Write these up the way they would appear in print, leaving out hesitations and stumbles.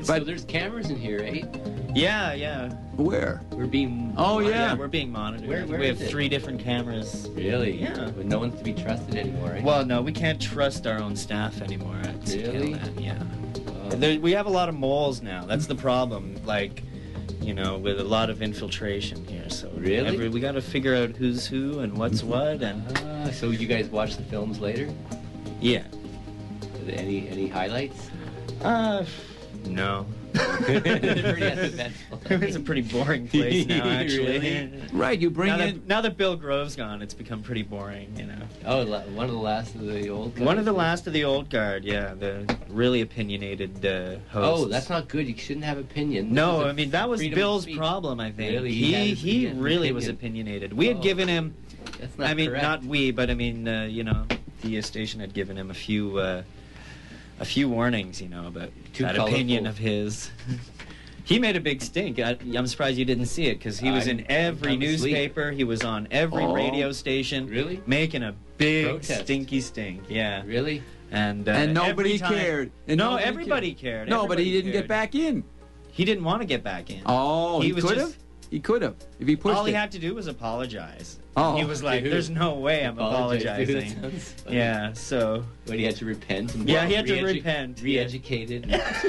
So there's cameras in here, eh? Yeah. Where? We're being... Oh, yeah. We're being monitored. Where we have is it? 3 different cameras. Really? Yeah. But no one's to be trusted anymore, eh? Well, no, we can't trust our own staff anymore at Really? CKLN, yeah. Oh. We have a lot of moles now. That's the problem. Like, you know, with a lot of infiltration here. So Really? we got to figure out who's who and what's what. And So you guys watch the films later? yeah. Any highlights? No. They're pretty uneventful. It's a pretty boring place now, actually. Really? Right, you bring Now that Bill Grove's gone, it's become pretty boring, you know. Oh, one of the last of the old guys? One of the last of the old guard, yeah, the really opinionated hosts. Oh, that's not good. You shouldn't have opinion. No, This is I mean, that was freedom of Bill's speech. problem, I think. Really? He had really an was opinion. opinionated. We had Oh. given him, That's not I mean, correct. not we, but I mean, you know, the station had given him a few warnings, you know, about Too that colorful. opinion of his. He made a big stink. I'm surprised you didn't see it, because he was in every I'm asleep. newspaper. He was on every Oh. radio station. Really? Making a big, Protest. stinky stink. Yeah. Really? And nobody every time- cared. And no, nobody everybody cared. No, but he Everybody didn't cared. get back in. He didn't want to get back in. Oh, he was could just- have? He could have. If he pushed All he it. had to do was apologize. Oh. He was like, Dude. "There's no way I'm Apologize, dude. That apologizing." sounds funny. Yeah. So. But he had to repent. And Yeah, he had to repent. Re-educated.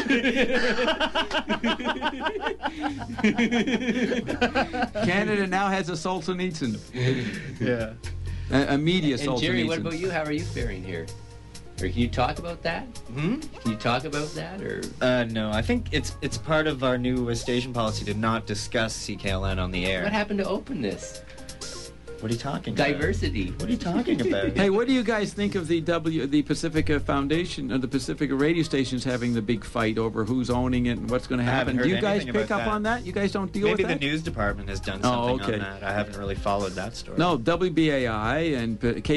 Canada now has a Solzhenitsyn. Yeah. A media And Jerry, what Solzhenitsyn. about you? How are you faring here? Or can you talk about that? Hmm? Can you talk about that? Or No, I think it's part of our new station policy to not discuss CKLN on the air. what happened to openness? What are you talking about? Diversity. What are you talking about? Hey, what do you guys think of the Pacifica Foundation or the Pacifica radio stations having the big fight over who's owning it and what's going to I happen? haven't Do heard you guys anything pick about up that. on that? You guys don't deal Maybe with the that? news department has done Oh, something okay. on that. I haven't really followed that story. No, WBAI and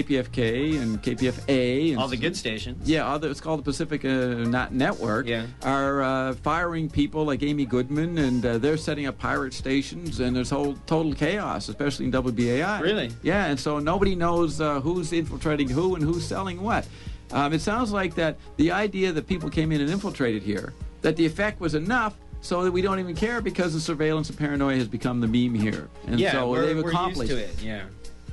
KPFK and KPFA. And All the good stations. Yeah, it's called the Pacifica Network. Yeah. Are firing people like Amy Goodman, and they're setting up pirate stations, and there's total chaos, especially in WBAI. Really? Yeah, and so nobody knows who's infiltrating who and who's selling what. It sounds like that the idea that people came in and infiltrated here, that the effect was enough so that we don't even care because the surveillance and paranoia has become the meme here. And Yeah, so we're they've used accomplished to it. Yeah.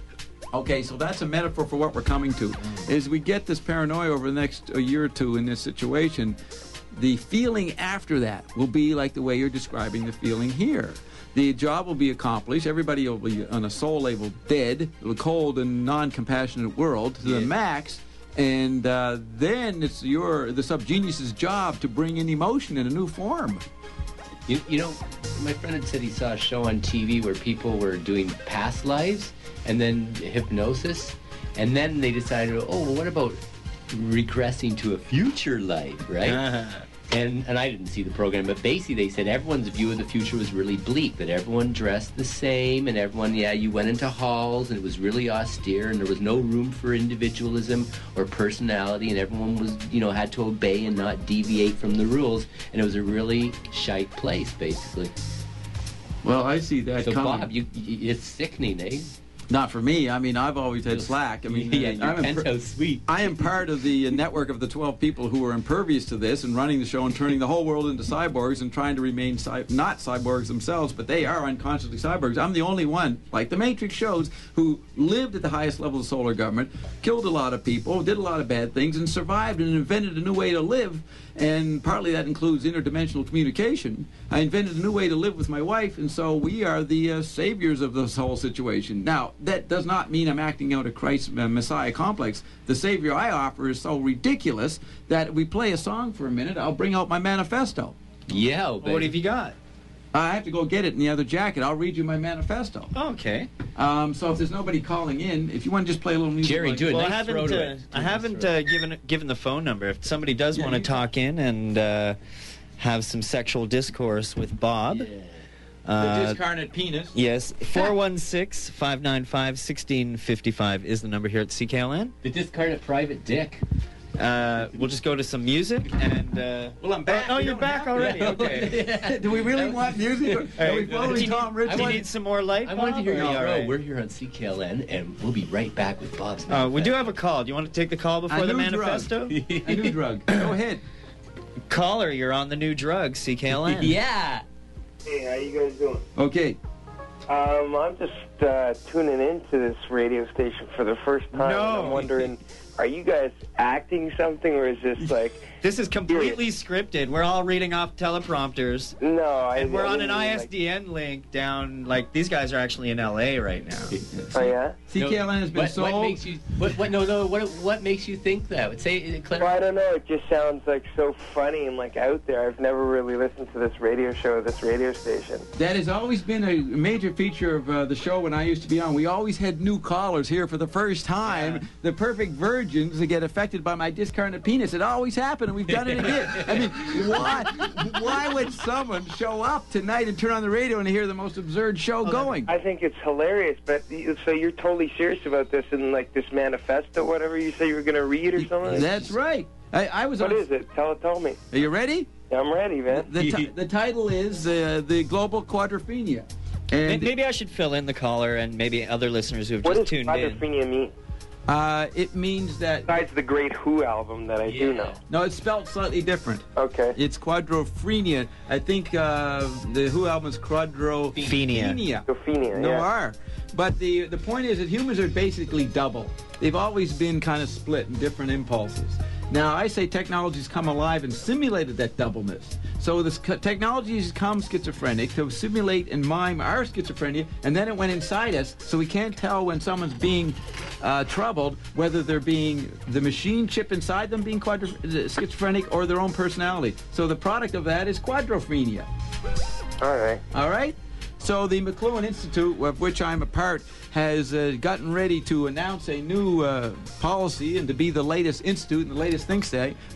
Okay, so that's a metaphor for what we're coming to. As we get this paranoia over the next year or two in this situation, the feeling after that will be like the way you're describing the feeling here. The job will be accomplished. Everybody will be on a soul level dead, a cold and non-compassionate world to the max. And then it's the subgenius's job to bring in emotion in a new form. You know, my friend had said he saw a show on TV where people were doing past lives and then hypnosis, and then they decided, oh, well, what about regressing to a future life, right? And I didn't see the program, but basically they said everyone's view of the future was really bleak, that everyone dressed the same, and everyone, you went into halls, and it was really austere, and there was no room for individualism or personality, and everyone was, had to obey and not deviate from the rules, and it was a really shite place, basically. Well, I see that So, coming. Bob, it's sickening, eh? Not for me. I mean, I've always had slack. I mean, yeah, your I'm penthouse suite. I am part of the network of the 12 people who are impervious to this and running the show and turning the whole world into cyborgs and trying to remain not cyborgs themselves, but they are unconsciously cyborgs. I'm the only one, like the Matrix shows, who lived at the highest level of solar government, killed a lot of people, did a lot of bad things, and survived and invented a new way to live. And partly that includes interdimensional communication. I invented a new way to live with my wife, and so we are the saviors of this whole situation. Now, that does not mean I'm acting out a Christ Messiah complex. The savior I offer is so ridiculous that we play a song for a minute, I'll bring out my manifesto. Yeah, What have you got? I have to go get it in the other jacket. I'll read you my manifesto. Okay. So if there's nobody calling in, if you want to just play a little music. Jerry, like- do it. Well, Nice throw to it. I haven't given the phone number. If somebody does Yeah, want to you- talk in and have some sexual discourse with Bob, The discarnate penis. yes, 416-595-1655 is the number here at CKLN. The discarnate private dick. We'll just go to some music and. Well, I'm back. Oh, We you're don't back have- already. Okay. Do we really want music? Are we following Tom Do you Richmond? need some more light? I wanted to hear Bob, or you are you all throw. right? We're here on CKLN, and we'll be right back with Bob's We do have a call. Do you want to take the call before A the new drug. manifesto? A new drug. Go ahead. Caller, you're on the new drug, CKLN. Yeah. Hey, how you guys doing? Okay. I'm just tuning into this radio station for the first time. No. And I'm wondering, are you guys acting something, or is this like... This is completely scripted. We're all reading off teleprompters. No, And we're on an like- ISDN link down, like, these guys are actually in LA right now. Oh, yeah? CKLN has been What sold. makes you? What makes you think that? Say, Well, I don't know. It just sounds like so funny and like out there. I've never really listened to this radio show, this radio station. That has always been a major feature of the show when I used to be on. We always had new callers here for the first time. Yeah. The perfect virgins that get affected by my discarnate penis. It always happened, and we've done it again. I mean, why would someone show up tonight and turn on the radio and hear the most absurd show going? I think it's hilarious, but so you're totally serious about this and like this manifesto, whatever you say you were going to read or something? That's right. I was What on. is it? Tell me. Are you ready? I'm ready, man. The title is the Global Quadrophenia. And Maybe I should fill in the caller and maybe other listeners who have What just does tuned in. quadrophenia mean? it means that... Besides the great Who album that I do know. No, it's spelled slightly different. Okay. It's quadrophenia. I think the Who album is quadrophenia. Quadrophenia, No yeah. R. But the point is that humans are basically double. They've always been kind of split in different impulses. Now, I say technology's come alive and simulated that doubleness. So this technology has come schizophrenic to simulate and mime our schizophrenia, and then it went inside us, so we can't tell when someone's being troubled, whether they're being the machine chip inside them being schizophrenic or their own personality. So the product of that is quadrophenia. All right. All right? So the McLuhan Institute, of which I'm a part, has gotten ready to announce a new policy and to be the latest institute and the latest think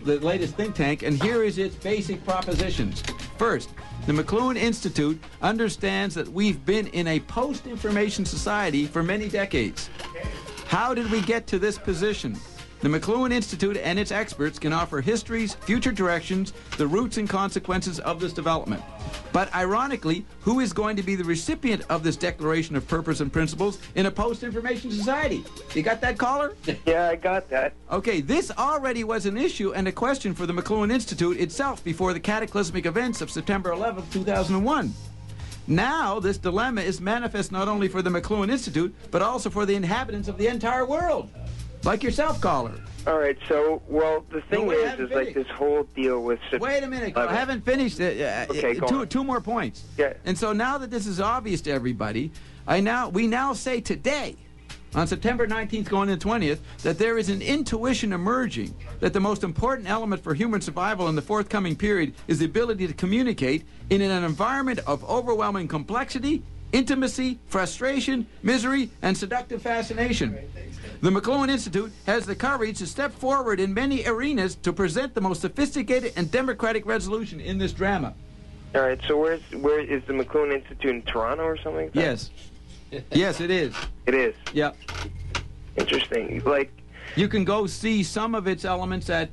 tank. And here is its basic propositions. First, the McLuhan Institute understands that we've been in a post-information society for many decades. How did we get to this position? The McLuhan Institute and its experts can offer histories, future directions, the roots and consequences of this development. But ironically, who is going to be the recipient of this declaration of purpose and principles in a post-information society? You got that, caller? Yeah, I got that. Okay, this already was an issue and a question for the McLuhan Institute itself before the cataclysmic events of September 11, 2001. Now, this dilemma is manifest not only for the McLuhan Institute, but also for the inhabitants of the entire world. Like yourself, caller. All right, so, well, the thing we is haven't like this whole deal with... Wait a minute, I haven't finished. Okay, go on. Two more points. Yeah. And so now that this is obvious to everybody, we now say today, on September 19th going to the 20th, that there is an intuition emerging that the most important element for human survival in the forthcoming period is the ability to communicate in an environment of overwhelming complexity, intimacy, frustration, misery, and seductive fascination. The McLuhan Institute has the courage to step forward in many arenas to present the most sophisticated and democratic resolution in this drama. All right, so where is the McLuhan Institute in Toronto or something like that? Yes. Yes, it is. It is. Yeah. Interesting. Like, You can go see some of its elements at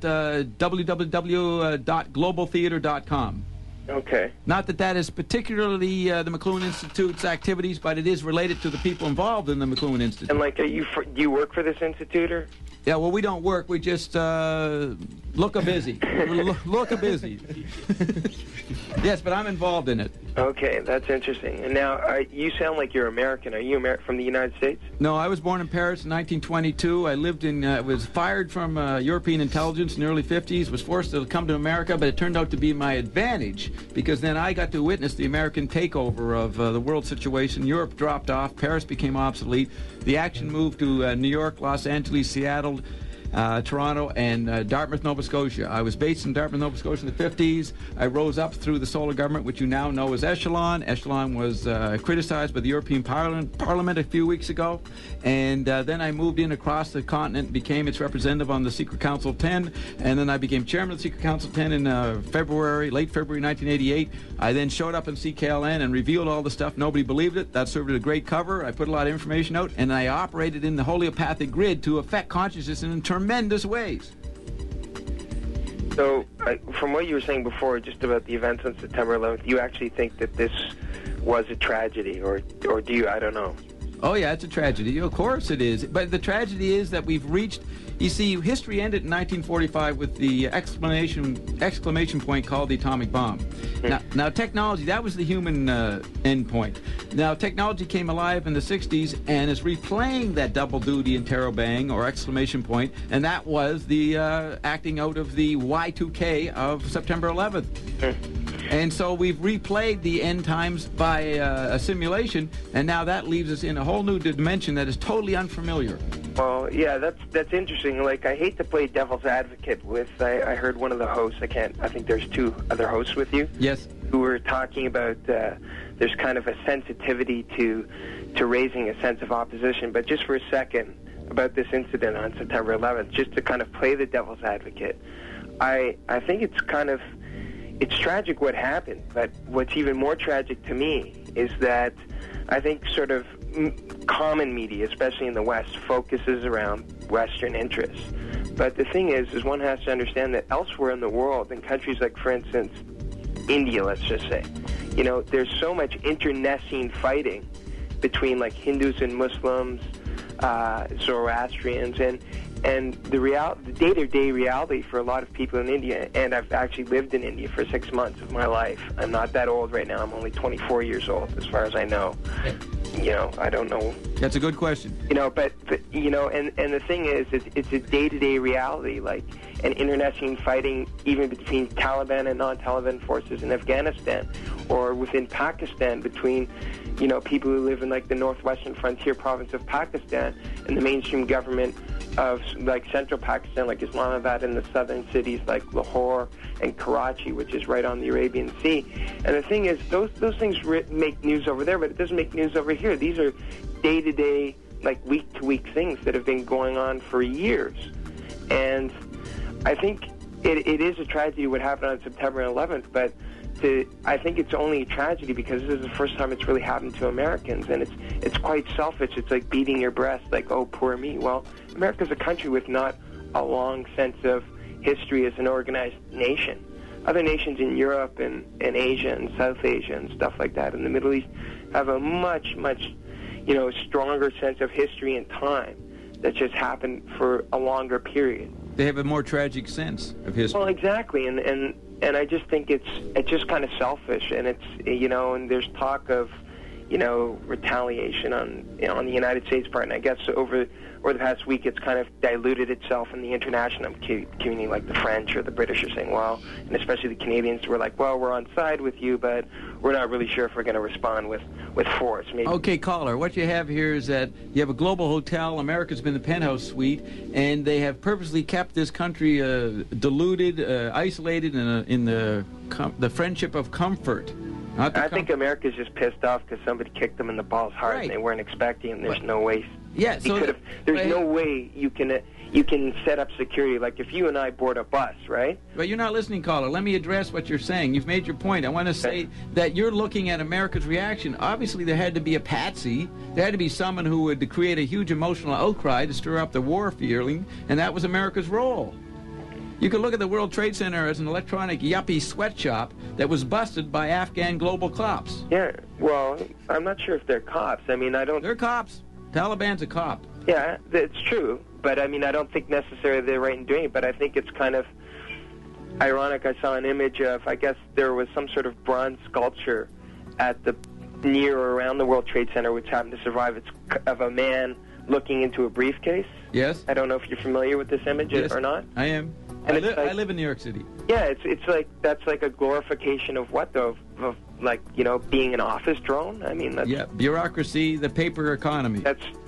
www.globaltheater.com. okay. Not that that is particularly the McLuhan Institute's activities, but it is related to the people involved in the McLuhan Institute. And, like, do you work for this institute, or? Yeah, well, we don't work. We just look a busy. Look a busy. Yes, but I'm involved in it. Okay, that's interesting. And now, you sound like you're American. Are you from the United States? No, I was born in Paris in 1922. I lived was fired from European intelligence in the early 50s, was forced to come to America, but it turned out to be my advantage because then I got to witness the American takeover of the world situation. Europe dropped off. Paris became obsolete. The action moved to New York, Los Angeles, Seattle, Toronto, and Dartmouth, Nova Scotia. I was based in Dartmouth, Nova Scotia in the 50s. I rose up through the Solar government, which you now know as Echelon. Echelon was criticized by the European Parliament a few weeks ago. And then I moved in across the continent, became its representative on the Secret Council of 10. And then I became chairman of the Secret Council of 10 in late February 1988. I then showed up in CKLN and revealed all the stuff. Nobody believed it. That served as a great cover. I put a lot of information out, and I operated in the homeopathic grid to affect consciousness in tremendous ways. So, from what you were saying before, just about the events on September 11th, you actually think that this was a tragedy, or do you? I don't know. Oh, yeah, it's a tragedy. Of course it is. But the tragedy is that we've reached... You see, history ended in 1945 with the exclamation point called the atomic bomb. Now, technology, that was the human end point. Now, technology came alive in the 60s and is replaying that double duty interrobang or exclamation point, and that was the acting out of the Y2K of September 11th. And so we've replayed the end times by a simulation, and now that leaves us in a whole new dimension that is totally unfamiliar. Well, yeah, that's interesting. Like, I hate to play devil's advocate with, I heard one of the hosts, I think there's two other hosts with you. Yes. Who were talking about there's kind of a sensitivity to raising a sense of opposition. But just for a second, about this incident on September 11th, just to kind of play the devil's advocate, I think it's tragic what happened, but what's even more tragic to me is that I think sort of common media, especially in the West, focuses around Western interests. But the thing is one has to understand that elsewhere in the world, in countries like, for instance, India, let's just say, you know, there's so much internecine fighting between, like, Hindus and Muslims, Zoroastrians, and the day-to-day reality for a lot of people in India, and I've actually lived in India for 6 months of my life. I'm not that old right now. I'm only 24 years old, as far as I know. You know, I don't know. That's a good question. You know, but you know, and the thing is, it's a day-to-day reality, like, an internecine fighting even between Taliban and non-Taliban forces in Afghanistan, or within Pakistan between, you know, people who live in, like, the northwestern frontier province of Pakistan and the mainstream government of, like, central Pakistan, like Islamabad, and the southern cities like Lahore and Karachi, which is right on the Arabian Sea. And the thing is, those things make news over there, but it doesn't make news over here. These are day-to-day, like, week-to-week things that have been going on for years. And I think it is a tragedy what happened on September 11th, but I think it's only a tragedy because this is the first time it's really happened to Americans, and it's quite selfish. It's like beating your breast, like, oh, poor me. Well, America's a country with not a long sense of history as an organized nation. Other nations in Europe and Asia and South Asia and stuff like that in the Middle East have a much, much, you know, stronger sense of history and time that just happened for a longer period. They have a more tragic sense of history. Well, exactly, and I just think it's just kind of selfish, and it's, you know, and there's talk of, you know, retaliation on the United States part, and I guess over the past week it's kind of diluted itself in the international community, like the French or the British are saying, well, and especially the Canadians were like, well, we're on side with you, but we're not really sure if we're going to respond with force. Maybe. Okay, caller, what you have here is that you have a global hotel, America's been the penthouse suite, and they have purposely kept this country deluded, isolated in the friendship of comfort. I think America's just pissed off because somebody kicked them in the balls hard, and they weren't expecting, and there's no way. Yeah, so there's no way you can set up security. Like if you and I board a bus, right? But you're not listening, caller. Let me address what you're saying. You've made your point. I want to say that you're looking at America's reaction. Obviously, there had to be a patsy. There had to be someone who would create a huge emotional outcry to stir up the war feeling, and that was America's role. You can look at the World Trade Center as an electronic yuppie sweatshop that was busted by Afghan global cops. Yeah, well, I'm not sure if they're cops. I mean, I don't... They're cops. Taliban's a cop. Yeah, it's true. But, I mean, I don't think necessarily they're right in doing it, but I think it's kind of ironic. I saw an image of, I guess there was some sort of bronze sculpture at the near or around the World Trade Center which happened to survive. It's of a man looking into a briefcase. Yes. I don't know if you're familiar with this image or not. I am. And I live in New York City. Yeah, it's like, that's like a glorification of what, though? Of like, you know, being an office drone? I mean, that's... Yeah, bureaucracy, the paper economy.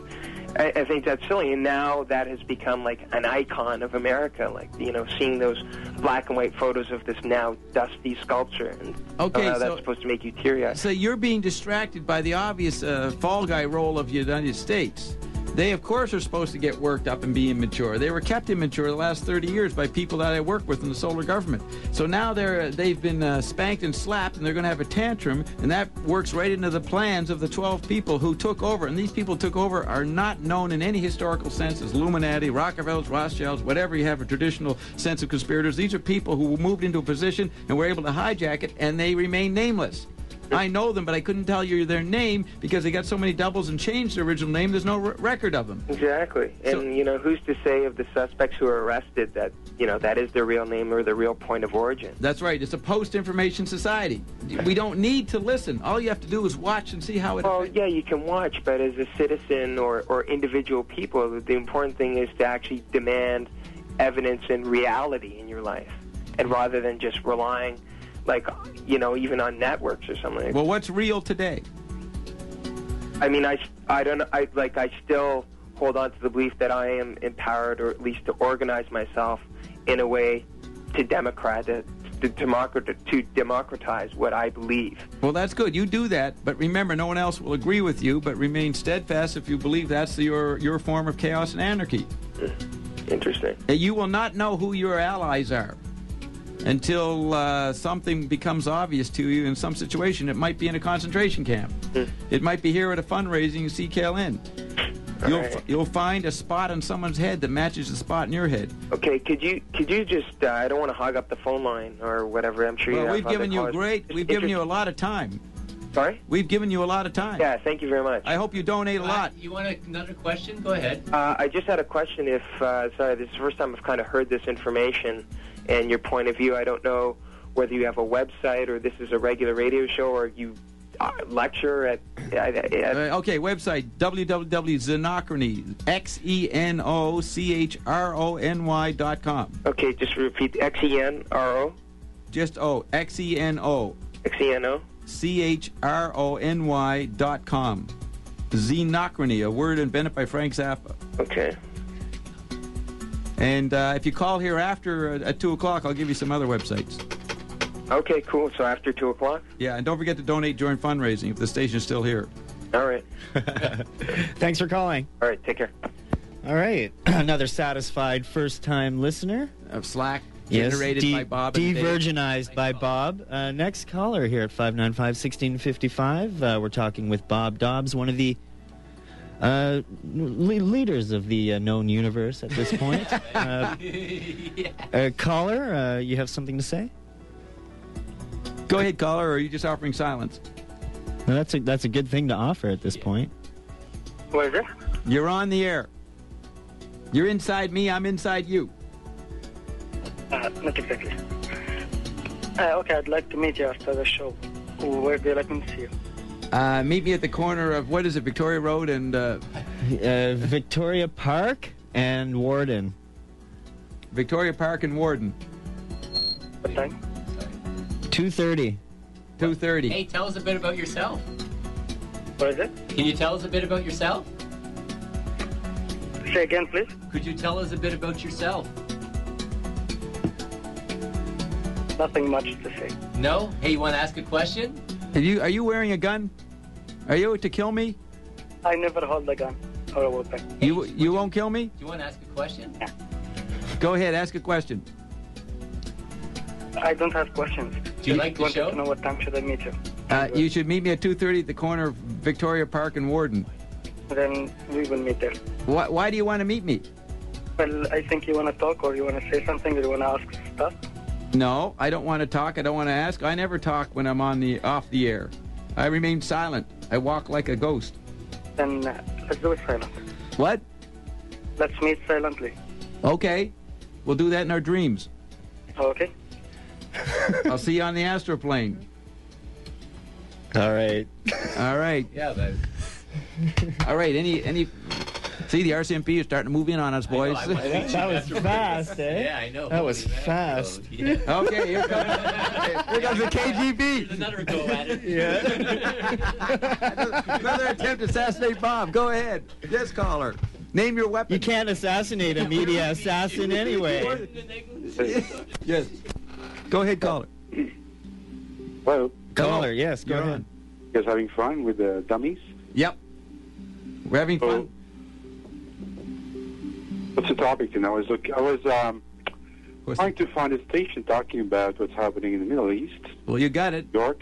I think that's silly, and now that has become like an icon of America, like, you know, seeing those black and white photos of this now dusty sculpture, and that's supposed to make you teary-eyed. So you're being distracted by the obvious fall guy role of the United States. They, of course, are supposed to get worked up and be immature. They were kept immature the last 30 years by people that I work with in the solar government. So now they've been spanked and slapped, and they're going to have a tantrum, and that works right into the plans of the 12 people who took over. And these people who took over are not known in any historical sense as Illuminati, Rockefellers, Rothschilds, whatever you have a traditional sense of conspirators. These are people who moved into a position and were able to hijack it, and they remain nameless. I know them, but I couldn't tell you their name because they got so many doubles and changed their original name. There's no record of them. Exactly. So- And, who's to say of the suspects who are arrested that, that is their real name or their real point of origin? That's right. It's a post-information society. We don't need to listen. All you have to do is watch and see how it Well, affects. yeah, you can watch, but as a citizen or individual people, the important thing is to actually demand evidence and reality in your life, and rather than just relying, even on networks or something. Well, what's real today? I mean, I still hold on to the belief that I am empowered, or at least to organize myself in a way to democratize what I believe. Well, that's good. You do that, but remember, no one else will agree with you, but remain steadfast if you believe that's your form of chaos and anarchy. Interesting. You will not know who your allies are until something becomes obvious to you in some situation. It might be in a concentration camp. It might be here at a fundraising you see KLN. You'll find a spot on someone's head that matches the spot in your head. Okay, could you just? I don't want to hog up the phone line or whatever. I'm sure you have We've other given you callers. we've given you a lot of time. Sorry? We've given you a lot of time. Yeah, thank you very much. I hope you donate a lot. You want another question? Go ahead. I just had a question. Sorry, this is the first time I've kind of heard this information and your point of view. I don't know whether you have a website or this is a regular radio show or you lecture at... Okay, website, www.xenochrony, XENOCHRONY.com. Okay, just repeat, XENRO? Just XENO. XENO? CHRONY.com. Xenochrony, a word invented by Frank Zappa. Okay. And if you call here after at 2 o'clock, I'll give you some other websites. Okay, cool. So after 2 o'clock? Yeah, and don't forget to donate during fundraising if the station's still here. All right. Thanks for calling. All right, take care. All right. Another satisfied first-time listener. Of Slack, Yes, generated by Bob and Dave. de-virginized by Bob. Next caller here at 595-1655. We're talking with Bob Dobbs, one of the leaders of the known universe at this point. Caller, you have something to say? Go ahead, caller, or are you just offering silence? Well, that's a good thing to offer at this point. What is it? You're on the air. You're inside me, I'm inside you. Not exactly. Okay, I'd like to meet you after the show. Where do you like me to see you? Meet me at the corner of, what is it, Victoria Road and... Victoria Park and Warden. Victoria Park and Warden. What time? 2:30. 2:30. Hey, tell us a bit about yourself. What is it? Can you tell us a bit about yourself? Say again, please. Could you tell us a bit about yourself? Nothing much to say. No? Hey, you want to ask a question? Are you wearing a gun? Are you out to kill me? I never hold a gun or a weapon. You won't kill me? Do you want to ask a question? Yeah. Go ahead, ask a question. I don't have questions. Do you like the wanted show? to know what time should I meet you. You should meet me at 2:30 at the corner of Victoria Park and Warden. Then we will meet there. Why do you want to meet me? Well, I think you want to talk or you want to say something or you want to ask stuff. No, I don't want to talk. I don't want to ask. I never talk when I'm off the air. I remain silent. I walk like a ghost. Then let's do it silent. What? Let's meet silently. Okay. We'll do that in our dreams. Okay? I'll see you on the astroplane. All right. All right. Yeah, but... All right. Any? See, the RCMP is starting to move in on us, boys. That was fast, eh? Yeah, I know. That was Holy fast. mackerel. Yeah. Okay, here comes the KGB. There's another go at it. Yeah. Another attempt to assassinate Bob. Go ahead. Yes, caller. Name your weapon. You can't assassinate a media assassin anyway. Yes. Go ahead, caller. Well, Caller, yes, go You're ahead. on. you guys having fun with the dummies? Yep. We're having So, fun. what's the topic? And I was trying to find a station talking about what's happening in the Middle East, Well, you got it. New York,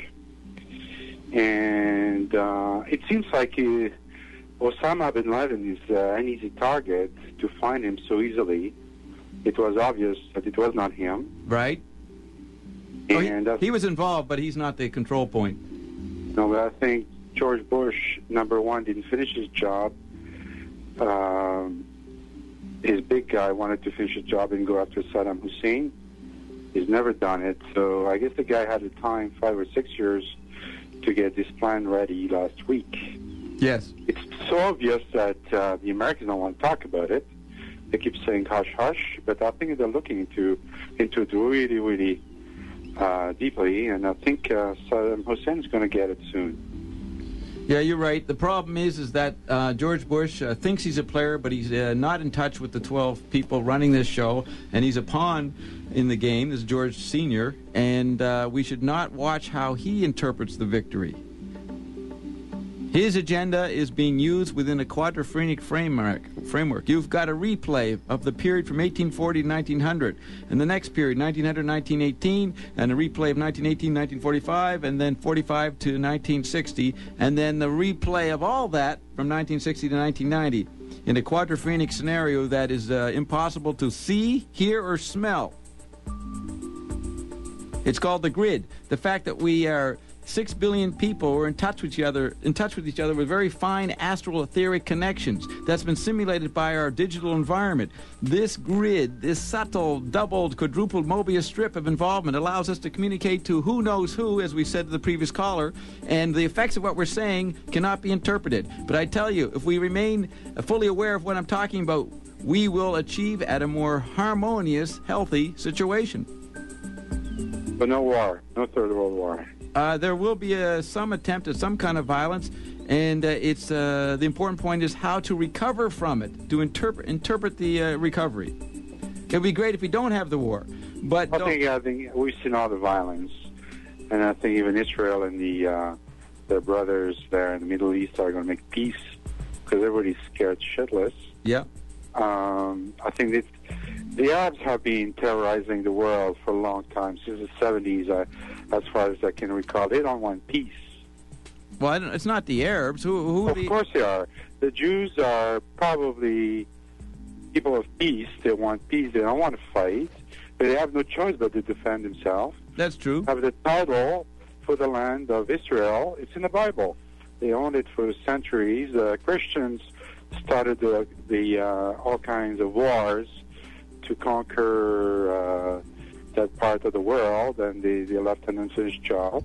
and it seems like Osama bin Laden is an easy target to find him so easily. It was obvious that it was not him, Right. Oh, and he was involved, but he's not the control point. No, but I think George Bush, number one, didn't finish his job. His big guy wanted to finish his job and go after Saddam Hussein. He's never done it. So I guess the guy had the time, 5 or 6 years, to get this plan ready last week. Yes. It's so obvious that the Americans don't want to talk about it. They keep saying hush, hush, but I think they're looking into it really, really deeply, and I think Saddam Hussein is going to get it soon. Yeah, you're right. The problem is that George Bush thinks he's a player, but he's not in touch with the 12 people running this show, and he's a pawn in the game. This is George Sr., and we should not watch how he interprets the victory. His agenda is being used within a quadriphonic framework. You've got a replay of the period from 1840 to 1900, and the next period, 1900 1918, and a replay of 1918 1945, and then 45 to 1960, and then the replay of all that from 1960 to 1990 in a quadriphonic scenario that is impossible to see, hear, or smell. It's called the grid. The fact that we are 6 billion people are in touch with each other with very fine astral etheric connections. That's been simulated by our digital environment. This grid, this subtle, doubled, quadrupled Mobius strip of involvement allows us to communicate to who knows who, as we said to the previous caller, and the effects of what we're saying cannot be interpreted. But I tell you, if we remain fully aware of what I'm talking about, we will achieve at a more harmonious, healthy situation. But no war, no Third World War. There will be some attempt at some kind of violence, and the important point is how to recover from it, to interpret the recovery. It would be great if we don't have the war, but I think we've seen all the violence, and I think even Israel and their brothers there in the Middle East are going to make peace because everybody's scared shitless. Yeah. I think that the Arabs have been terrorizing the world for a long time, since the 70s, as far as I can recall. They don't want peace. Well, it's not the Arabs. Who Of course they are. The Jews are probably people of peace. They want peace. They don't want to fight. But they have no choice but to defend themselves. That's true. Have the title for the land of Israel. It's in the Bible. They owned it for centuries. Christians started all kinds of wars to conquer that part of the world, and they left an unfinished job.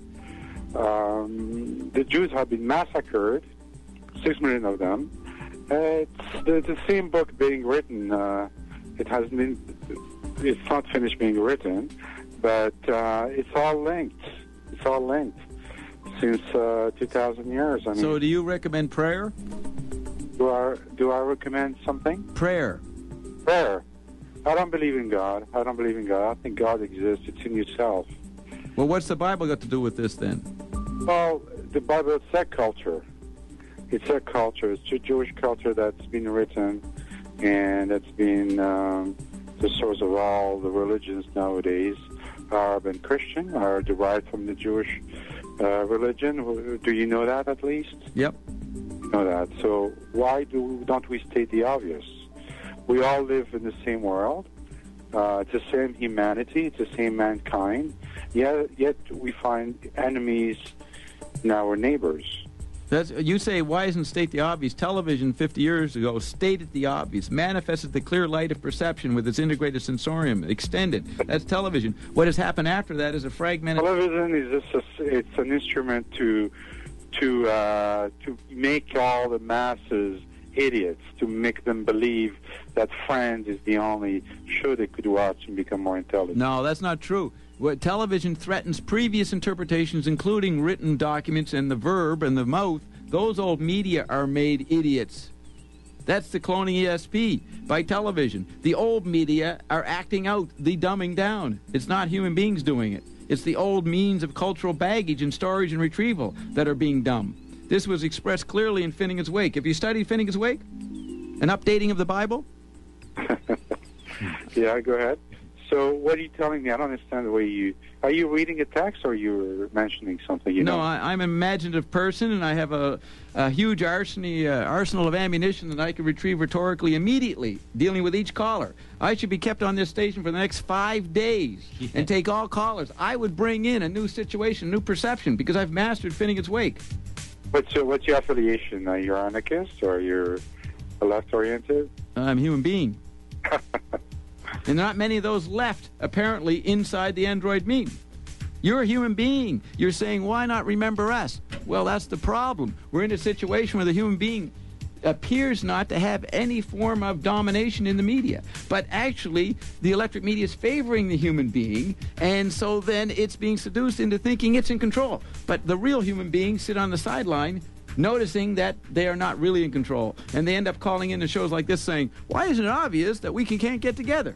The Jews have been massacred, 6 million of them. It's the same book being written. It's not finished being written, but it's all linked. It's all linked since 2,000 years. I mean, so do you recommend prayer? Do I recommend something? Prayer. Prayer. I don't believe in God. I think God exists. It's in yourself. Well, what's the Bible got to do with this then? Well, the Bible is a culture. It's a culture. It's a Jewish culture that's been written, and that's been the source of all the religions nowadays. Arab and Christian are derived from the Jewish religion. Do you know that at least? Yep. You know that. So why don't we state the obvious? We all live in the same world. It's the same humanity. It's the same mankind. Yet we find enemies in our neighbors. You say, why isn't state the obvious? Television 50 years ago stated the obvious, manifested the clear light of perception with its integrated sensorium, extended. That's television. What has happened after that is a fragmented... Television is just it's an instrument to make all the masses idiots, to make them believe that Friends is the only show they could watch and become more intelligent. No, that's not true. What television threatens previous interpretations, including written documents and the verb and the mouth. Those old media are made idiots. That's the cloning ESP by television. The old media are acting out the dumbing down. It's not human beings doing it. It's the old means of cultural baggage and storage and retrieval that are being dumb. This was expressed clearly in Finnegan's Wake. Have you studied Finnegan's Wake? An updating of the Bible? Yeah, go ahead. So what are you telling me? I don't understand the way you... Are you reading a text or you're mentioning something? You No, know? I'm an imaginative person, and I have a huge arsenal of ammunition that I can retrieve rhetorically immediately, dealing with each caller. I should be kept on this station for the next 5 days and take all callers. I would bring in a new situation, a new perception, because I've mastered Finnegan's Wake. What's your affiliation? You're anarchist or you're left-oriented? I'm a human being. And not many of those left, apparently, inside the Android meme. You're a human being. You're saying, why not remember us? Well, that's the problem. We're in a situation where the human being appears not to have any form of domination in the media. But actually, the electric media is favoring the human being, and so then it's being seduced into thinking it's in control. But the real human beings sit on the sideline noticing that they are not really in control. And they end up calling into shows like this saying, why isn't it obvious that we can't get together?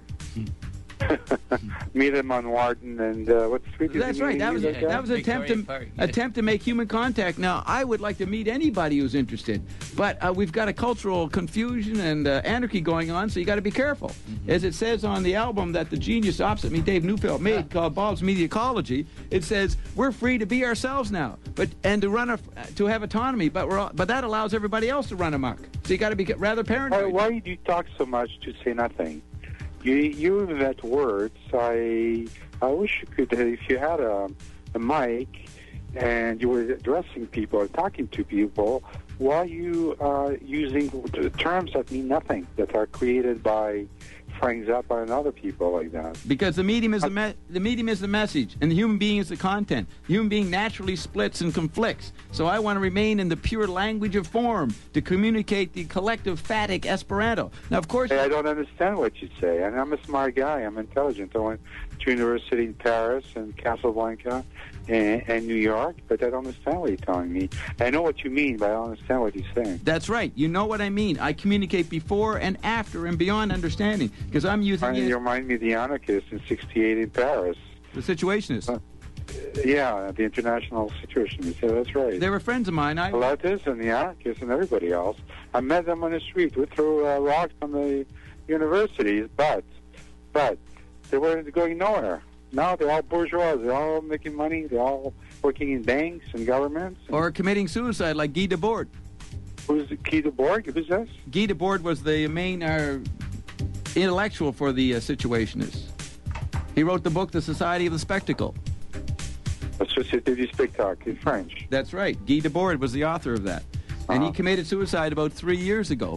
Meet him on Warden and what street? That's right. That was an attempt to make human contact. Now, I would like to meet anybody who's interested, but we've got a cultural confusion and anarchy going on, so you got to be careful. As it says on the album that the genius opposite me, Dave Neufeld, made called Bob's Media Ecology, it says we're free to be ourselves now, and to have autonomy, but that allows everybody else to run amok. So you got to be rather paranoid. Why do you talk so much to say nothing? You invent words. I wish you could, if you had a mic and you were addressing people or talking to people, why are you using terms that mean nothing, that are created by Frank Zappa and other people like that? Because the medium is the message, and the human being is the content. The human being naturally splits and conflicts. So I want to remain in the pure language of form to communicate the collective phatic Esperanto. Now, of course, I don't understand what you say, and I'm a smart guy. I'm intelligent. I went to university in Paris and Casablanca and New York, but I don't understand what you're telling me. I know what you mean, but I don't understand what you're saying. That's right. You know what I mean. I communicate before and after and beyond understanding, because I'm using You remind me of the anarchists in '68 in Paris. The Situationists. Yeah, the international Situationists. Yeah, that's right. They were friends of mine. The leftists and the anarchists and everybody else. I met them on the street. We threw rocks on the universities, but they weren't going nowhere. Now they're all bourgeois. They're all making money. They're all working in banks and governments. Or committing suicide like Guy Debord. Who's Guy Debord? Who's this? Guy Debord was the main intellectual for the Situationists. He wrote the book, The Society of the Spectacle. La Société du Spectacle in French. That's right. Guy Debord was the author of that. And he committed suicide about 4 years ago.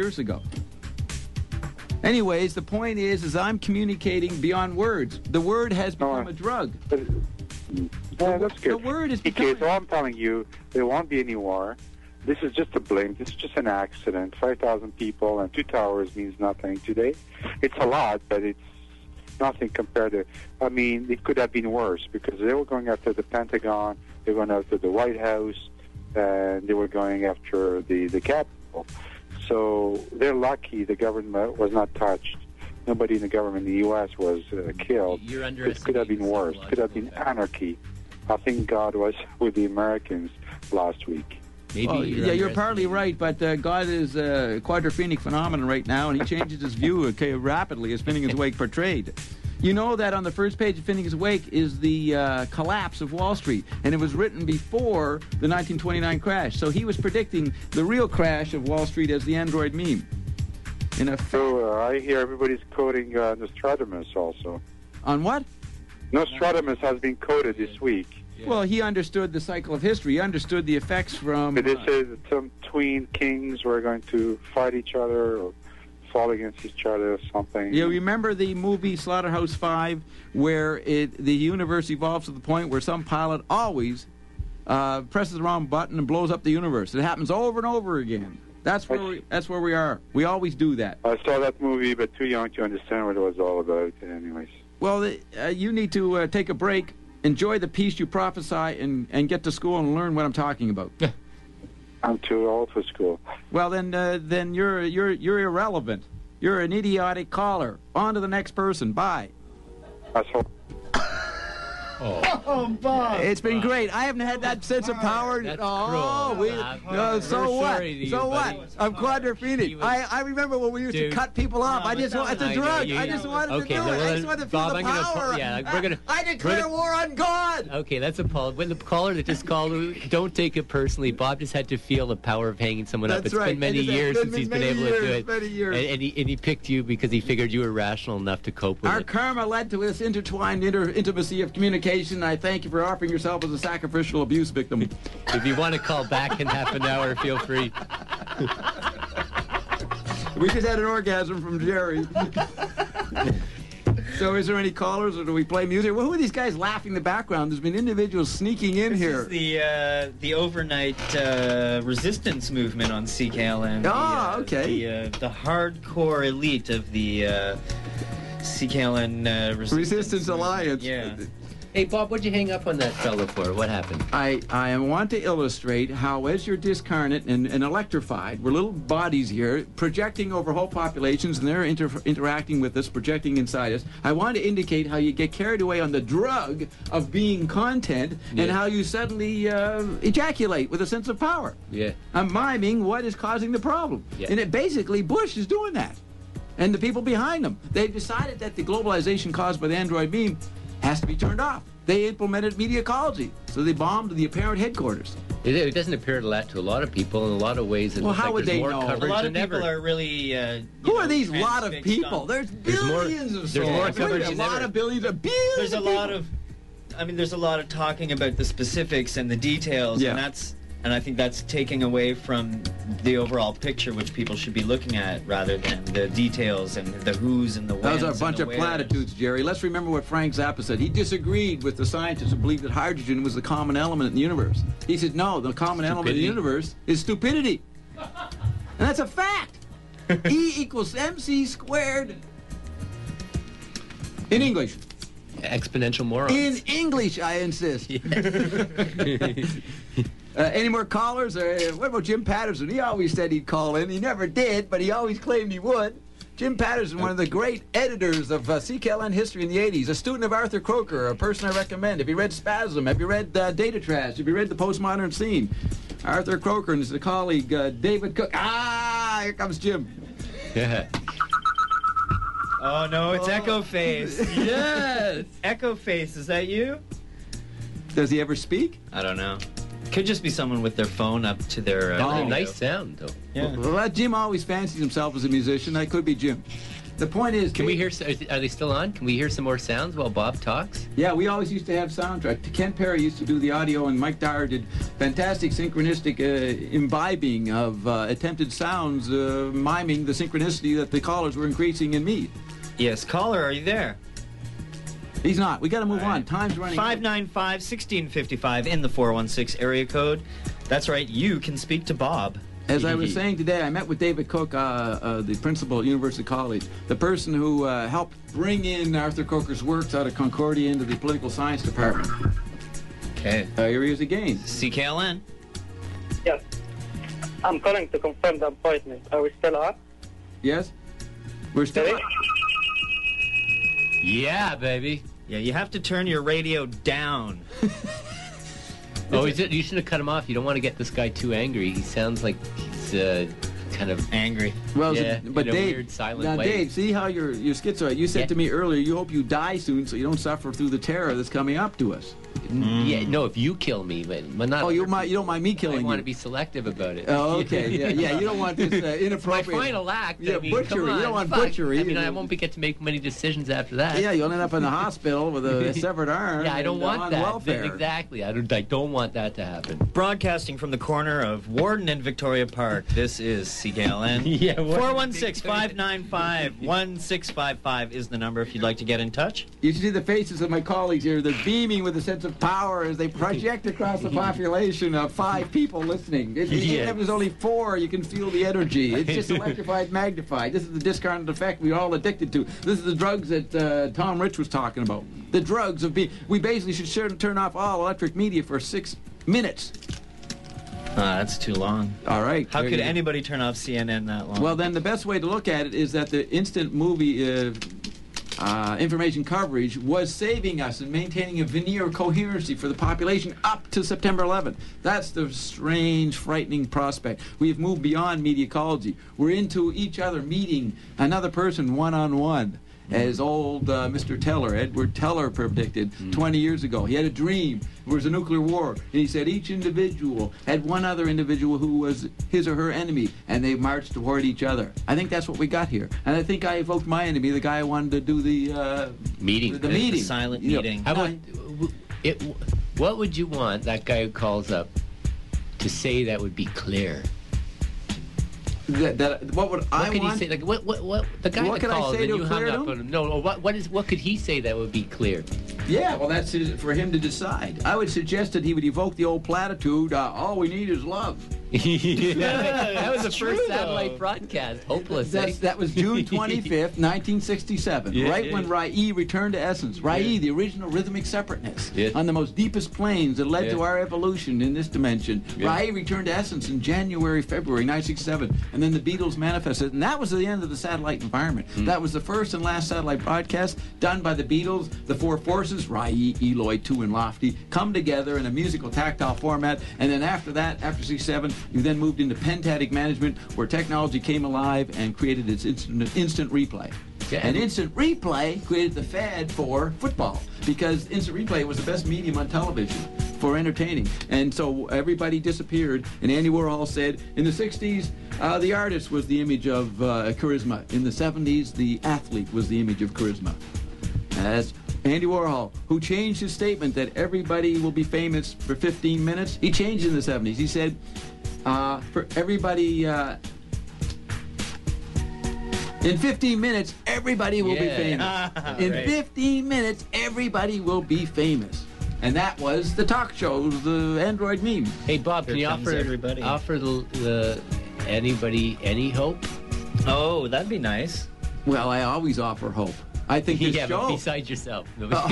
Anyways, the point is I'm communicating beyond words. The word has become a drug. Yeah, that's good. The word is because all I'm telling you, there won't be any war. This is just a blame. This is just an accident. 5,000 people and 2 towers means nothing today. It's a lot, but it's nothing compared to... I mean, it could have been worse because they were going after the Pentagon, they were going after the White House, and they were going after the Capitol. So they're lucky the government was not touched. Nobody in the government in the U.S. was killed. It could have been worse. It could have been anarchy. I think God was with the Americans last week. You're partly right, but God is a quadrophenic phenomenon right now, and he changes his view rapidly as Finnegan's Wake portrayed. You know that on the first page of Finnegan's Wake is the collapse of Wall Street, and it was written before the 1929 crash. So he was predicting the real crash of Wall Street as the Android meme. So I hear everybody's quoting Nostradamus also. On what? Nostradamus has been quoted this week. Yeah. Well, he understood the cycle of history. He understood the effects from... But they say that some twin kings were going to fight each other or fall against each other or something. You remember the movie Slaughterhouse-Five, where the universe evolves to the point where some pilot always presses the wrong button and blows up the universe. It happens over and over again. That's where we are. We always do that. I saw that movie, but too young to understand what it was all about. Anyways. Well, you need to take a break, enjoy the peace you prophesy, and get to school and learn what I'm talking about. I'm too old for school. Well, then you're irrelevant. You're an idiotic caller. On to the next person. Bye. Asshole. Oh, Bob. It's been great. I haven't had that sense of power. That's oh, cruel, Bob. so We're what? sorry to you, So what? buddy. I'm quadrophenic. I remember when we used to Dude. cut people off. I just wanted I to know, drug. you- I just wanted Okay, to do well, it. I just wanted to feel Bob, the I'm gonna power. we're gonna. I declare war on God. Okay, that's a Paul. When the caller that just called, don't take it personally. Bob just had to feel the power of hanging someone up. That's It's right. been many It has years been since he's been many able to do years, it. many years. And he picked you because he figured you were rational enough to cope with Our it. karma led to this intertwined intimacy of communication. I thank you for offering yourself as a sacrificial abuse victim. If you want to call back in half an hour, feel free. We just had an orgasm from Jerry. So is there any callers or do we play music? Well, who are these guys laughing in the background? There's been individuals sneaking in here. This is the overnight resistance movement on CKLN. Okay. The hardcore elite of the CKLN Resistance Alliance. Yeah. Hey, Bob, what'd you hang up on that fellow for? What happened? I want to illustrate how, as you're discarnate and electrified, we're little bodies here, projecting over whole populations, and they're interacting with us, projecting inside us. I want to indicate how you get carried away on the drug of being content, and Yeah. how you suddenly ejaculate with a sense of power. Yeah. I'm miming what is causing the problem. Yeah. And basically, Bush is doing that. And the people behind him. They've decided that the globalization caused by the android beam has to be turned off. They implemented media ecology. So they bombed the apparent headquarters. It doesn't appear to that to a lot of people in a lot of ways. It Well, looks how like would there's they more know? A coverage lot of than people ever. are really. Who are these lot of transfixed people? on- There's There's more- billions of there's souls. more There's coverage a than lot ever. of billions of billions There's a of lot people. of. I mean, there's a lot of talking about the specifics and the details, Yeah. and I think that's taking away from the overall picture, which people should be looking at, rather than the details and the who's and the whens. Those are a and bunch the of wheres. platitudes, Jerry. Let's remember what Frank Zappa said. He disagreed with the scientists who believed that hydrogen was the common element in the universe. He said, no, the common element in the Stupidity. universe is stupidity. And that's a fact. E equals MC squared. In English. Exponential morons. In English, I insist. Any more callers? What about Jim Patterson? He always said he'd call in. He never did, but he always claimed he would. Jim Patterson, one of the great editors of CKLN history in the 80s, a student of Arthur Croker, a person I recommend. Have you read Spasm? Have you read Data Trash? Have you read The Postmodern Scene? Arthur Croker and his colleague David Cook. Ah, here comes Jim. Yeah. Oh no, it's Echo Face. Yes. Echo Face, is that you? Does he ever speak? I don't know. Could just be someone with their phone up to their. radio. Nice sound, though. Yeah. Well, Jim always fancies himself as a musician. That could be Jim. The point is, Can we hear? Are they still on? Can we hear some more sounds while Bob talks? Yeah, we always used to have soundtrack. Ken Perry used to do the audio, and Mike Dyer did fantastic synchronistic imbibing of attempted sounds, miming the synchronicity that the callers were increasing in me. Yes, caller, are you there? He's not. We got to move All on. right. Time's running. 595-1655 in the 416 area code. That's right, you can speak to Bob. As I was saying today, I met with David Cook, the principal at University College, the person who helped bring in Arthur Croker's works out of Concordia into the political science department. Okay. Here he is again. CKLN. Yes. I'm calling to confirm the appointment. Are we still on? Yes? We're still... Sorry? Yeah, baby. Yeah, you have to turn your radio down. Oh, you shouldn't have cut him off. You don't want to get this guy too angry. He sounds like he's kind of Angry. Well, Yeah, but in a Dave, weird, silent now way. Dave, see how you're schizoid. You said Yeah. to me earlier, you hope you die soon so you don't suffer through the terror that's coming up to us. Yeah, no, if you kill me, but not. Oh, you other don't mind me people. I killing want you? to be selective about it. Oh, okay. Yeah. You don't want this It's my inappropriate. final act. Yeah, I mean, butchery. come You on, don't want fuck. butchery. I mean, I won't get to make many decisions after that. Yeah, you'll end up in the hospital with a severed arm. Yeah, I don't and want on that. welfare. Exactly. I don't want that to happen. Broadcasting from the corner of Warden and Victoria Park, this is CKLN. Yeah, Warden 416-595-1655 is the number if you'd like to get in touch. You should see the faces of my colleagues here. They're beaming with a sense of power as they project across the population of 5 people listening. Even Yes. if there's only 4, you can feel the energy. It's just electrified, magnified. This is the discarnate effect we're all addicted to. This is the drugs that Tom Rich was talking about. The drugs of being... We basically should turn off all electric media for 6 minutes. That's too long. All right. How there could you go. anybody turn off CNN that long? Well, then the best way to look at it is that the instant movie information coverage was saving us and maintaining a veneer of coherency for the population up to September 11th. That's the strange, frightening prospect. We have moved beyond media ecology. We're into each other meeting another person one-on-one. As old Mr. Teller, Edward Teller, predicted 20 years ago. He had a dream. There was a nuclear war. And he said each individual had one other individual who was his or her enemy, and they marched toward each other. I think that's what we got here. And I think I evoked my enemy, the guy who wanted to do the meeting. The meeting. The silent meeting. How about what would you want that guy who calls up to say that would be clear? What would I could want? he say? Like what the guy What that could I called say and to you hung clear up him? on him? No, what could he say that would be clear? Yeah, well, that's for him to decide. I would suggest that he would evoke the old platitude, all we need is love. That was the true, first though. satellite broadcast. Hopeless. eh? That was June 25th, 1967, Yeah, right yeah. when Rai returned to essence. Rai, the original rhythmic separateness, Yeah. on the most deepest planes that led to Yeah. our evolution in this dimension. Yeah. Rai returned to essence in January, February 1967, and then the Beatles manifested, and that was the end of the satellite environment. That was the first and last satellite broadcast done by the Beatles. The four forces, Rai, Eloy, Two, and Lofty, come together in a musical tactile format, and then after that, after 67, you then moved into pentatic management, where technology came alive and created its instant replay. Yeah. And instant replay created the fad for football, because instant replay was the best medium on television for entertaining. And so everybody disappeared, and Andy Warhol said, in the 60s, the artist was the image of charisma. In the 70s, the athlete was the image of charisma. That's Andy Warhol, who changed his statement that everybody will be famous for 15 minutes. He changed it in the 70s. He said, for everybody, in 15 minutes, everybody will be Yeah. famous. In Right. 15 minutes, everybody will be famous. And that was the talk shows, the Android meme. Hey Bob, can Here you comes offer everybody. the anybody any hope? Oh, that'd be nice. Well, I always offer hope. I think this Yeah, but show... besides yourself.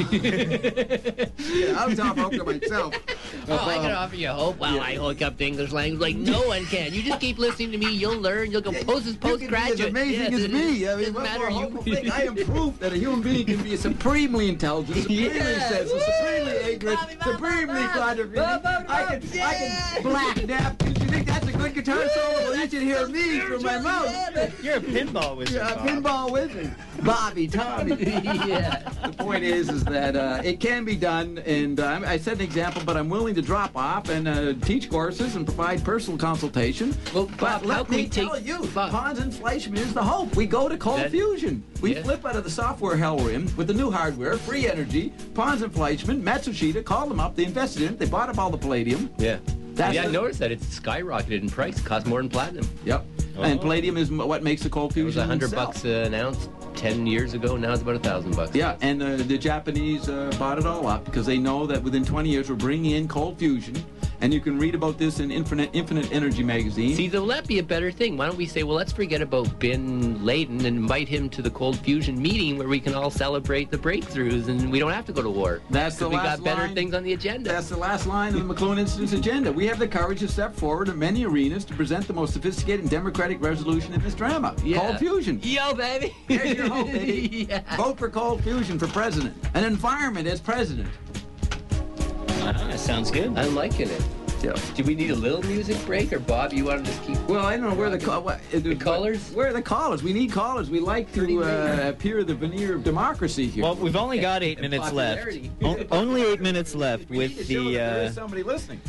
Yeah, I was offering hope to myself. Oh, I can offer you hope while I hook up to English language like no one can. You just keep listening to me, you'll learn, you'll go postgraduate. You can be as amazing as me. I mean, Doesn't what matter, more you- hopeful thing? I am proof that a human being can be supremely intelligent, supremely sensitive, supremely ignorant, supremely contributing. I can black napkins. You think that's a good guitar solo? Well, you should hear me from my mouth. You're a pinball wizard. Yeah, Bob. pinball wizard. Bobby, Tommy. Yeah. The point is that it can be done, and I set an example, but I'm willing to drop off and teach courses and provide personal consultation. Well, But Bob, how let can we me tell take- you, Bob. Pons and Fleischmann is the hope. We go to Cold That- Fusion. We Yeah. flip out of the software hell we're in with the new hardware, free energy. Pons and Fleischmann, Matsushita, called them up. They invested in it. They bought up all the palladium. Yeah. That's I the- noticed that it's skyrocketed in price. It costs more than platinum. Yep. Oh. And palladium is what makes the Cold It was Fusion $100 an ounce 10 years ago. Now it's about $1,000. Yeah, and the Japanese bought it all up because they know that within 20 years we're bringing in Cold Fusion, and you can read about this in Infinite Energy magazine. See, will that be a better thing? Why don't we say, well, let's forget about Bin Laden and invite him to the Cold Fusion meeting where we can all celebrate the breakthroughs and we don't have to go to war. That's the 'Cause we last got better line. things on the agenda. That's the last line of the McLuhan Institute's agenda. We have the courage to step forward in many arenas to present the most sophisticated and democratic resolution in this drama. Yeah. Cold Fusion. Yo, baby. There's your hope, baby. Yeah. Vote for Cold Fusion for president. An environment as president. Sounds good. I'm liking it. Yeah. Do we need a little music break, or Bob, you want to just keep... Well, I don't know where the callers? Where are the callers? We need callers. We like to appear the veneer of democracy here. Well, we've only got 8 And minutes left. popularity. Only 8 minutes left we need to with show that there is the somebody listening.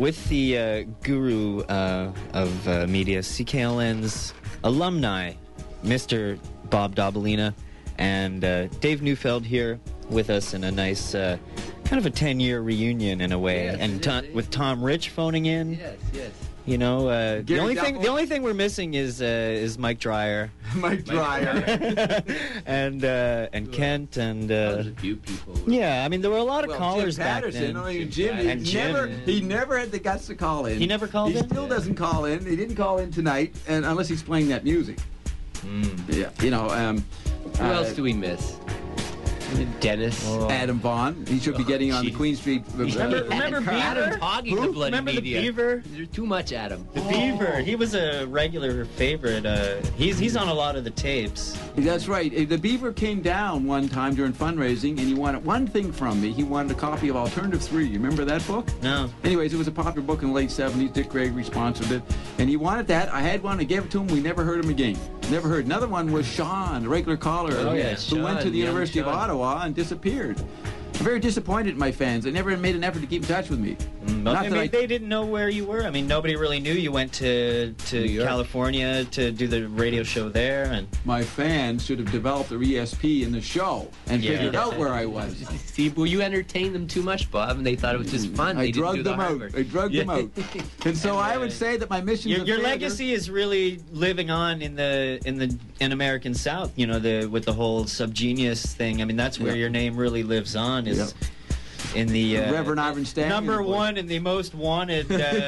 guru of media, CKLN's alumni, Mr. Bob Dobalina, and Dave Neufeld here with us in a nice kind of a 10-year reunion in a way, Yes, and yes, with Tom Rich phoning in. Yes, yes. You know, the Gary Duffel. only thing we're missing is Mike Dreyer Mike Dreyer. and Kent and There's a few people. yeah. I mean, there were a lot of Well, callers Jim back Patterson, then. I mean, Jim, And Jim. he never had the guts to call in. He never called he in? still doesn't call in. He didn't call in tonight, and unless he's playing that music. Yeah, you know. Who else do we miss? Dennis. Adam Vaughn. He should be getting on the jeez. Queen Street. Remember Beaver? Adam's hogging the bloody Remember media. the Beaver? There's too much, Adam. The Beaver. He was a regular favorite. He's on a lot of the tapes. That's right. The Beaver came down one time during fundraising, and he wanted one thing from me. He wanted a copy of Alternative 3. You remember that book? No. Anyways, it was a popular book in the late 70s. Dick Gregory sponsored it. And he wanted that. I had one. I gave it to him. We never heard him again. Never heard. Another one was Sean, a regular caller, Oh, yeah, who went to Sean, the young University of Sean. Ottawa and disappeared. I'm very disappointed in my fans. They never made an effort to keep in touch with me. Not that I- They didn't know where you were. I mean, nobody really knew you went to York. California to do the radio show there. And My fans should have developed their ESP in the show and Yeah. figured out where I was. See, well, you entertained them too much, Bob, and they thought it was just fun. I They didn't do drugged the them hard out. work. I drugged them out. And so I would say that my mission your legacy is really living on in American South. You know, with the whole Subgenius thing. I mean, that's where Yeah. your name really lives on. Is Yeah. in the Reverend Ivan Stanley. number one and the most wanted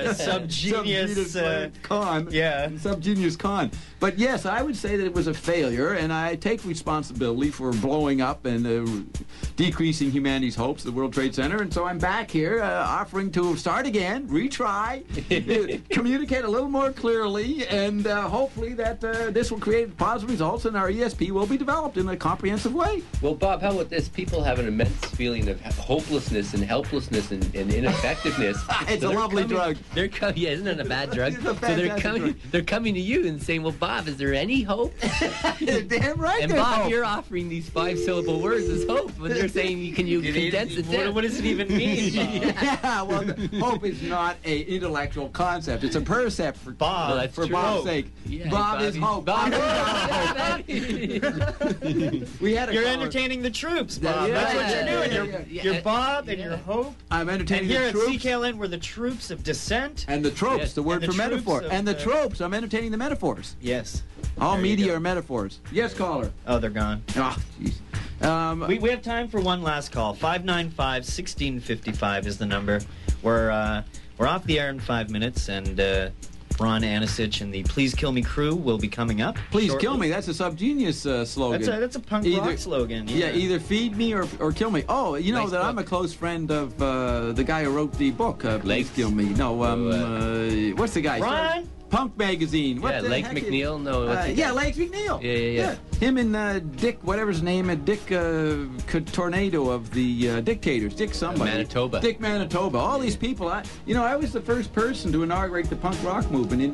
Subgenius. con. yeah. Subgenius con. But yes, I would say that it was a failure, and I take responsibility for blowing up and decreasing humanity's hopes, the World Trade Center. And so I'm back here offering to start again, retry, communicate a little more clearly, and hopefully that this will create positive results and our ESP will be developed in a comprehensive way. Well, Bob, how about this? People have an immense feeling of hopelessness and helplessness and ineffectiveness. It's So a they're lovely coming- drug. They're coming. Yeah, isn't it a bad drug? It's a So they're fantastic coming. drug. They're coming to you and saying, "Well, Bob, is there any hope?" Damn right. And there's Bob, hope. you're offering these 5-syllable words as hope, but they're saying, "Can you condense it down?" What does it even mean, Bob? Yeah, well, hope is not a intellectual concept. It's a percept for Bob, Well, that's for true. Bob's Hope. sake. Yeah, Bob is hope. Bob Bob is hope. We had a You're caller- entertaining the troops, Bob. Yeah, That's what yeah, you're doing. yeah, You're yeah. Bob and Yeah. you're Hope. I'm And entertaining here the at troops. CKLN, we're the troops of dissent. And the tropes, Yes. the word And the for troops metaphor. of And the the- tropes, I'm entertaining the metaphors. Yes. All There you media go. are metaphors. Yes, caller. Oh, they're gone. Oh, jeez. We have time for one last call. 595-1655 is the number. We're off the air in 5 minutes, and Ron Anisich and the Please Kill Me crew will be coming up. Please shortly. kill me. That's a Subgenius slogan. That's a punk rock slogan. Yeah, either feed me or kill me. Oh, you know Nice that book. I'm a close friend of the guy who wrote the book, Please Lakes. Kill Me. No, what's the guy? Ron? Punk Magazine. What Yeah, the Lake heck is- McNeil. No, what's the yeah, guy? Lake McNeil. Yeah. Him and Dick, whatever his name, Dick Tornado of the Dictators. Dick somebody. Manitoba. Dick Manitoba. All these people. I was the first person to inaugurate the punk rock movement in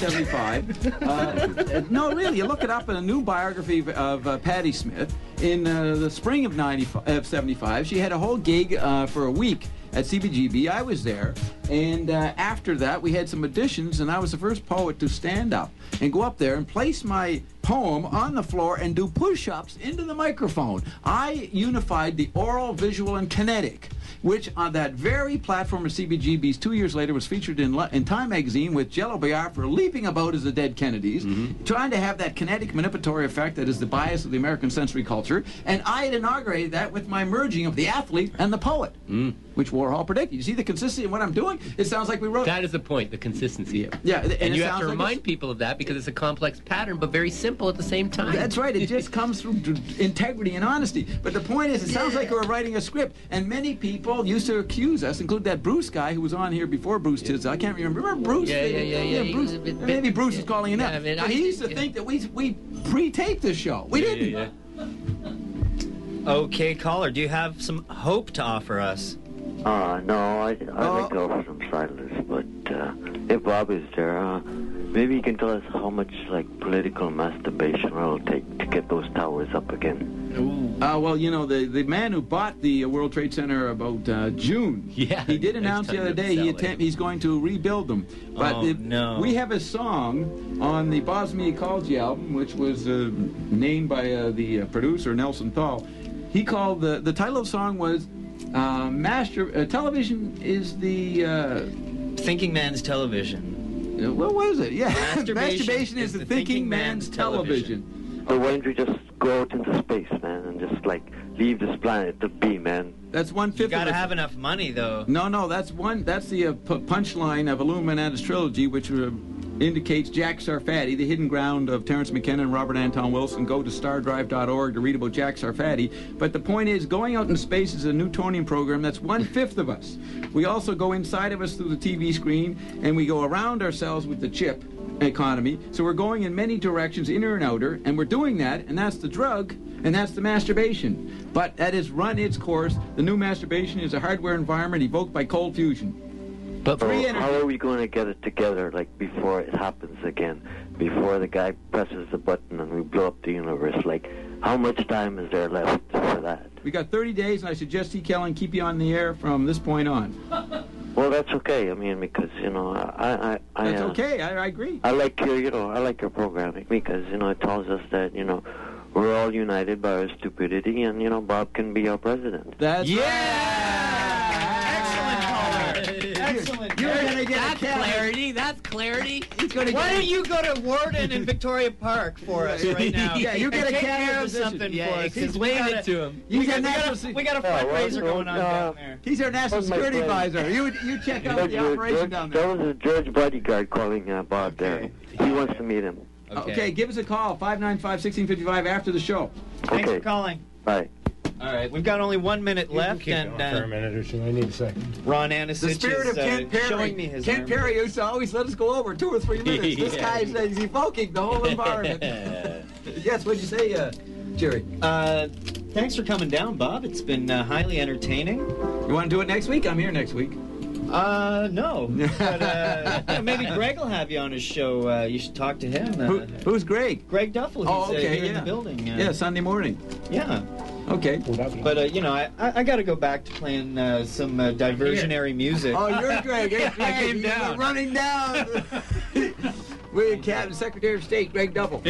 1975. No, really, you look it up in a new biography of Patti Smith. In the spring of 75, she had a whole gig for a week at CBGB. I was there, and after that we had some auditions, and I was the first poet to stand up and go up there and place my poem on the floor and do push-ups into the microphone. I unified the oral, visual, and kinetic, which on that very platform of CBGB's 2 years later was featured in Time magazine with Jello Biafra leaping about as the dead Kennedys, trying to have that kinetic manipulatory effect that is the bias of the American sensory culture. And I had inaugurated that with my merging of the athlete and the poet, which Warhol predicted. You see the consistency in what I'm doing? It sounds like we wrote... That is the point, the consistency. Yeah, And it you have sounds to like remind people of that because it's a complex pattern, but very simple at the same time. That's right. It just comes through integrity and honesty. But the point is, it sounds like we're writing a script. And many people used to accuse us, including that Bruce guy who was on here before Bruce Tisdale. I can't remember. Remember Bruce? Yeah. Bruce. He was a bit- Maybe Bruce is calling it Yeah, up. I mean, But he used to think that we pre-taped the show. We didn't. Yeah. Okay, caller, do you have some hope to offer us? No, I'd like to offer some silence, but if Bob is there, maybe you can tell us how much, political masturbation it'll take to get those towers up again. Well, the man who bought the World Trade Center about June, Yeah, he did next announce the time other you'll day sell it. he's going to rebuild them. But Oh, no. we have a song on the Bosnia Kalji album, which was named by the producer, Nelson Thal. He called, the title of the song was Television is the... Thinking Man's Television. what was it? Yeah, Masturbation is the thinking man's television. So why don't you just go out into space, man, and just, leave this planet to be, man? That's 1/5 You of gotta it. have enough money, though. No, that's the punchline of Illuminatus trilogy, which indicates Jack Sarfatti, the hidden ground of Terence McKenna and Robert Anton Wilson. Go to stardrive.org to read about Jack Sarfatti. But the point is, going out in space is a Newtonian program that's 1/5 of us. We also go inside of us through the TV screen, and we go around ourselves with the chip economy. So we're going in many directions, inner and outer, and we're doing that, and that's the drug, and that's the masturbation. But that has run its course. The new masturbation is a hardware environment evoked by cold fusion. But So how are we going to get it together, like, before it happens again? Before the guy presses the button and we blow up the universe? Like, how much time is there left for that? We got 30 days, and I suggest T. Kellen keep you on the air from this point on. Well, that's okay. I mean, because, you know, That's okay. I agree. I like your, you know, I like your programming because, you know, it tells us that, you know, we're all united by our stupidity, and, you know, Bob can be our president. That's Excellent. You're going to get That's a cabinet. clarity. That's clarity. He's going to Why get don't you go to Warden in Victoria Park for us right now? Yeah, you get and a take cabinet care of position. something Yeah, for us. 'cause we explain gotta- it to him. You get we national got a fundraiser going on down there. He's our national What's my security friend? advisor. You check out the operation down That there. was a George bodyguard calling Bob there. He wants to meet him. Okay, give us a call, 595-1655 after the show. Thanks Okay. for calling. Bye. All right, we've got only 1 minute left, and for a minute or two. I need a second. Ron The Anasich spirit is of Kent Perry. showing me his Kent arm. Perry used to always let us go over 2 or 3 minutes. This guy is evoking the whole environment. Yes, what'd you say, Jerry? Thanks for coming down, Bob. It's been highly entertaining. You want to do it next week? I'm here next week. No. But maybe Greg will have you on his show. You should talk to him. Who's Greg? Greg Duffel. He's Oh, okay, here in yeah. the building. Yeah, Sunday morning. Yeah. Okay. But, you know, I got to go back to playing some diversionary music. Oh, you're Greg. Hey, Greg. I came down. You're running down. We're Captain Secretary of State, Greg Duffel.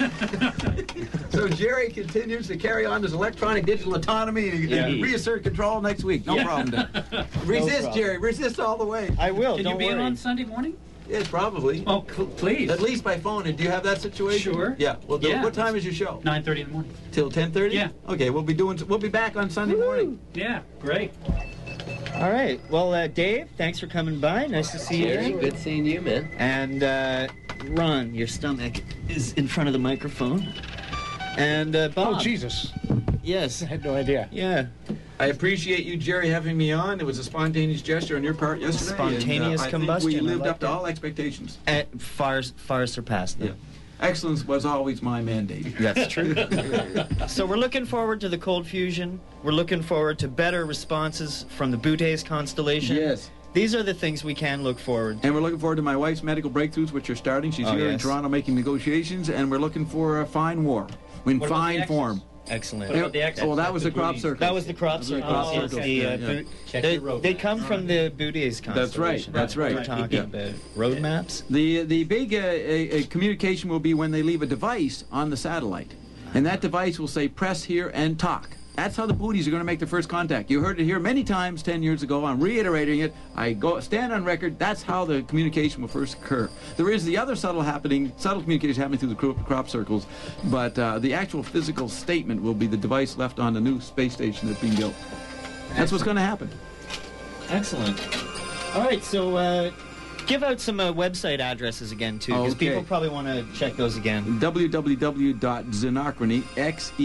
So Jerry continues to carry on his electronic digital autonomy and reassert control next week. No problem. Then. Resist, problem. Jerry. Resist all the way. I will. Can don't you be worry. in on Sunday morning? Yes, probably. Oh, please. At least by phone. And do you have that situation? Sure. Yeah. Well, Yeah. what time is your show? 9:30 in the morning. Till 10:30? Yeah. Okay, we'll be back on Sunday morning. Yeah, great. All right. Well, Dave, thanks for coming by. Nice to see Jerry, you. good seeing you, man. And Ron, your stomach is in front of the microphone. And Bob. Oh, Jesus. Yes. I had no idea. Yeah. I appreciate you, Jerry, having me on. It was a spontaneous gesture on your part yesterday. Spontaneous and, combustion. I think we I lived like up to that. all expectations. Far surpassed them. Yeah. Excellence was always my mandate. That's true. So we're looking forward to the cold fusion. We're looking forward to better responses from the Bouteilles constellation. Yes. These are the things we can look forward to. And we're looking forward to my wife's medical breakthroughs, which are starting. She's Oh, here in yes. Toronto making negotiations, and we're looking for a fine war. In What about the fine X's? form. Excellent. What about the X's? Oh, that was the crop circle. That was the crop circle. crop It's circle. the, Yeah, yeah. Check they, your road they map. come from the Bouteilles That's right, constellation. that's right. We're talking Yeah. about road maps. The big communication will be when they leave a device on the satellite. And that device will say, press here and talk. That's how the booties are going to make their first contact. You heard it here many times 10 years ago. I'm reiterating it. I stand on record. That's how the communication will first occur. There is the other subtle communication happening through the crop circles, but the actual physical statement will be the device left on the new space station that's being built. That's what's going to happen. Excellent. All right, so give out some website addresses again, too, because Okay. people probably want to check those again. www.xenochrony,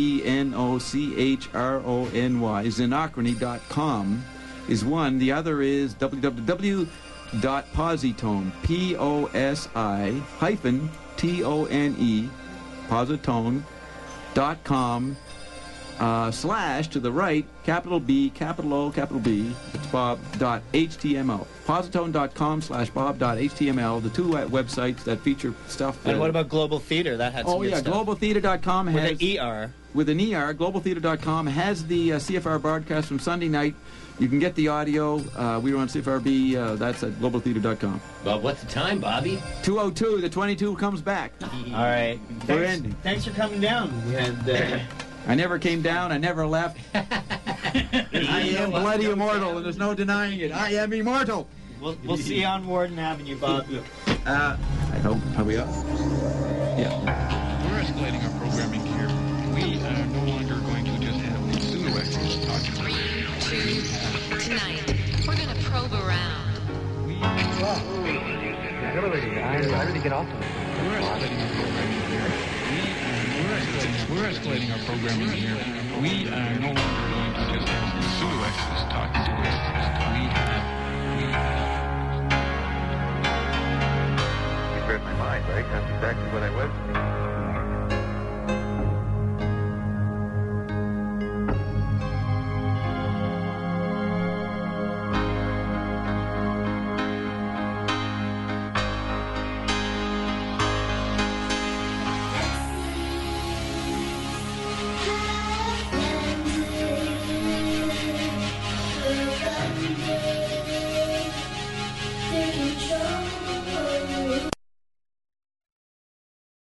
XENOCHRONY, xenochrony.com is one. The other is www.positone, POSI-TONE, positone.com, / to the right, capital B, capital O, capital B, it's bob.html. Positone.com / bob.html, the two websites that feature stuff. And what about Global Theater? That had some Oh, good yeah, stuff. globaltheater.com With has... an ER. With an ER, globaltheater.com has the CFR broadcast from Sunday night. You can get the audio. We were on CFRB. That's at globaltheater.com. Well, what's the time, Bobby? 2:02. The 22 comes back. All right. We're ending. Thanks for coming down. And I never came down. I never left. I am bloody immortal, and there's no denying it. I am immortal. we'll see you on Warden Avenue, Bob. I hope. Are we up? Yeah. We're escalating our programming here. We are no longer going to just have the silhouettes talking. 3, 2, tonight, we're going to probe around. exhilarating. I really get off of it. We're escalating our programming here. We're escalating our programming here. We are no longer going to just have some pseudo-exes talking to us. You've read my mind, right? That's exactly what I was thinking.